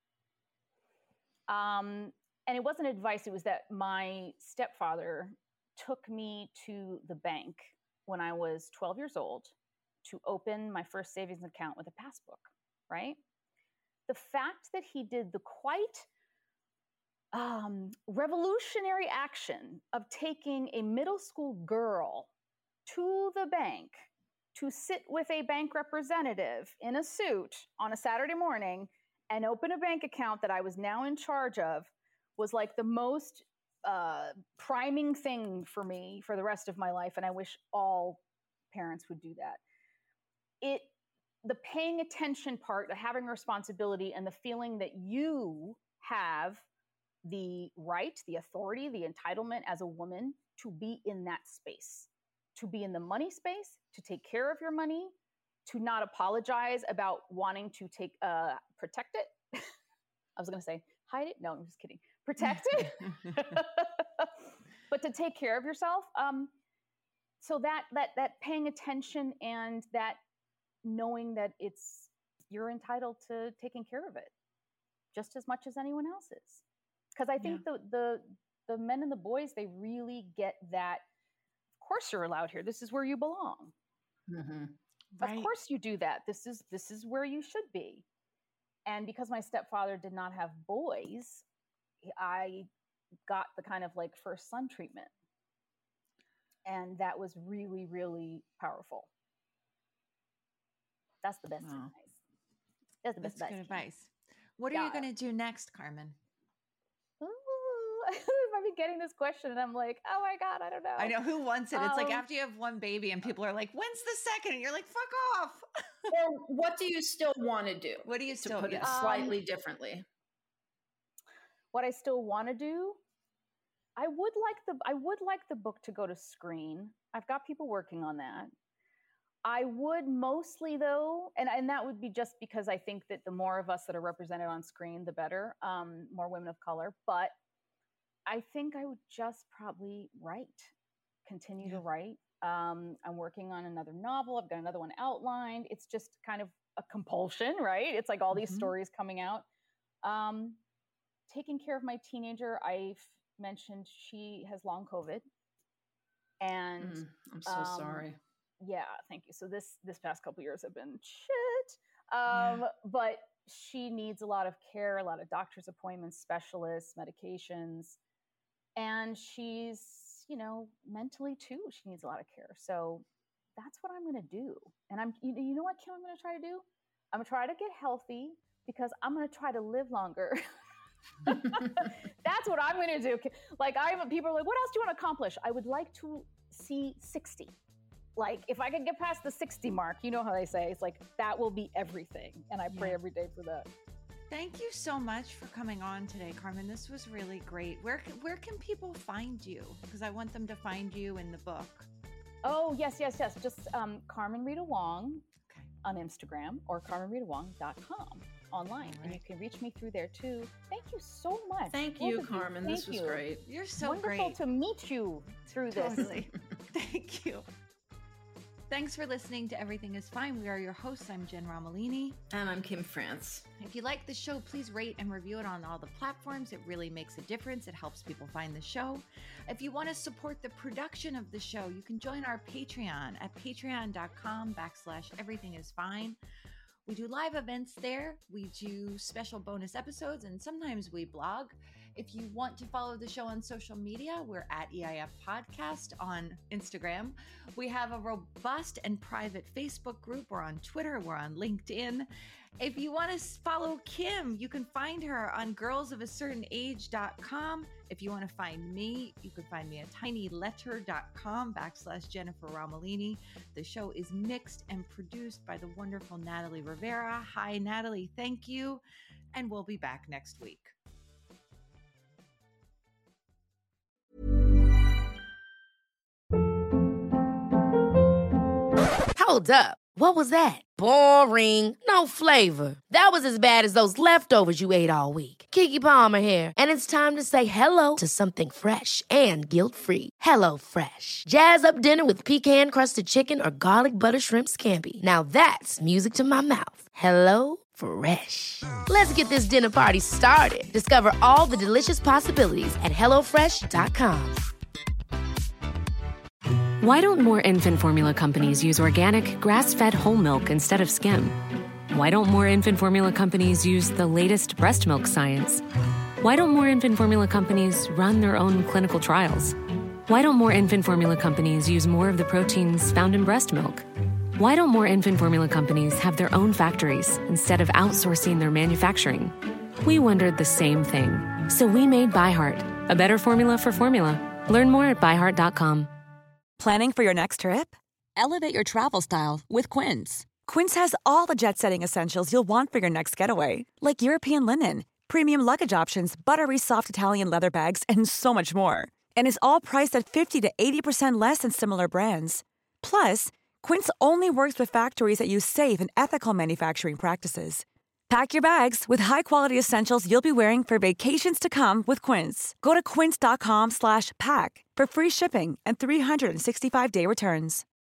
Um, and it wasn't advice. It was that my stepfather took me to the bank when I was twelve years old to open my first savings account with a passbook, right? The fact that he did the quite um, revolutionary action of taking a middle school girl to the bank to sit with a bank representative in a suit on a Saturday morning and open a bank account that I was now in charge of was like the most uh, priming thing for me for the rest of my life. And I wish all parents would do that. It, the paying attention part, the having responsibility, and the feeling that you have the right, the authority, the entitlement as a woman to be in that space, to be in the money space, to take care of your money, to not apologize about wanting to take, uh, protect it. I was going to say, hide it. No, I'm just kidding. Protect it. But to take care of yourself. Um, so that, that, that paying attention and that knowing that it's, you're entitled to taking care of it just as much as anyone else is. Because I think yeah. the, the, the men and the boys, they really get that. Of course you're allowed here. This is where you belong. Mm-hmm. Right. Of course you do that. This is, this is where you should be. And because my stepfather did not have boys, I got the kind of like first son treatment. And that was really, really powerful. That's the best wow. advice. That's the best That's good advice. advice. What are yeah. you going to do next, Carmen? Ooh, I've been getting this question and I'm like, oh my God, I don't know. I know who wants it. It's um, like after you have one baby and people are like, when's the second? And you're like, fuck off. Or what do you still want to do? What do you still to put yeah. it slightly um, differently? What I still want to do, I would like the I would like the book to go to screen. I've got people working on that. I would mostly though, and, and that would be just because I think that the more of us that are represented on screen, the better, um, more women of color. But I think I would just probably write, continue yeah. to write. Um, I'm working on another novel. I've got another one outlined. It's just kind of a compulsion, right? It's like all these Mhm. stories coming out. Um, taking care of my teenager, I've mentioned she has long COVID. And Mm, I'm so um, sorry. yeah, thank you. So this this past couple years have been shit. Yeah. Um, but she needs a lot of care, a lot of doctor's appointments, specialists, medications, and she's, you know, mentally too. She needs a lot of care. So that's what I'm going to do. And I'm, you, you know what, Kim, I'm going to try to do? I'm going to try to get healthy because I'm going to try to live longer. That's what I'm going to do. Like, I'm, people are like, what else do you want to accomplish? I would like to see sixty. Like, if I could get past the sixty mark, you know how they say, it's like, that will be everything. And I pray Yeah. every day for that. Thank you so much for coming on today, Carmen. This was really great. Where where can people find you? Because I want them to find you in the book. Oh, yes, yes, yes. Just um, Carmen Rita Wong Okay. on Instagram or carmen rita wong dot com online. And you can reach me through there too. Thank you so much. Thank both you, of Carmen. Thank This was you. great. You're so Wonderful great. to meet you through this. Totally. Thank you. Thanks for listening to Everything is Fine. We are your hosts. I'm Jen Romolini. And I'm Kim France. If you like the show, please rate and review it on all the platforms. It really makes a difference. It helps people find the show. If you want to support the production of the show, you can join our Patreon at patreon.com backslash everything is fine. We do live events there. We do special bonus episodes, and sometimes we blog. If you want to follow the show on social media, we're at E I F Podcast on Instagram. We have a robust and private Facebook group. We're on Twitter. We're on LinkedIn. If you want to follow Kim, you can find her on girls of a certain age dot com. If you want to find me, you can find me at tinyletter.com backslash Jennifer Romolini. The show is mixed and produced by the wonderful Natalie Rivera. Hi, Natalie. Thank you. And we'll be back next week. Hold up. What was that? Boring. No flavor. That was as bad as those leftovers you ate all week. Keke Palmer here, and it's time to say hello to something fresh and guilt-free. Hello Fresh. Jazz up dinner with pecan-crusted chicken or garlic butter shrimp scampi. Now that's music to my mouth. Hello Fresh. Let's get this dinner party started. Discover all the delicious possibilities at hello fresh dot com. Why don't more infant formula companies use organic, grass-fed whole milk instead of skim? Why don't more infant formula companies use the latest breast milk science? Why don't more infant formula companies run their own clinical trials? Why don't more infant formula companies use more of the proteins found in breast milk? Why don't more infant formula companies have their own factories instead of outsourcing their manufacturing? We wondered the same thing. So we made ByHeart, a better formula for formula. Learn more at by heart dot com. Planning for your next trip? Elevate your travel style with Quince. Quince has all the jet-setting essentials you'll want for your next getaway, like European linen, premium luggage options, buttery soft Italian leather bags, and so much more. And is all priced at fifty to eighty percent less than similar brands. Plus, Quince only works with factories that use safe and ethical manufacturing practices. Pack your bags with high-quality essentials you'll be wearing for vacations to come with Quince. Go to quince.com slash pack for free shipping and three sixty-five day returns.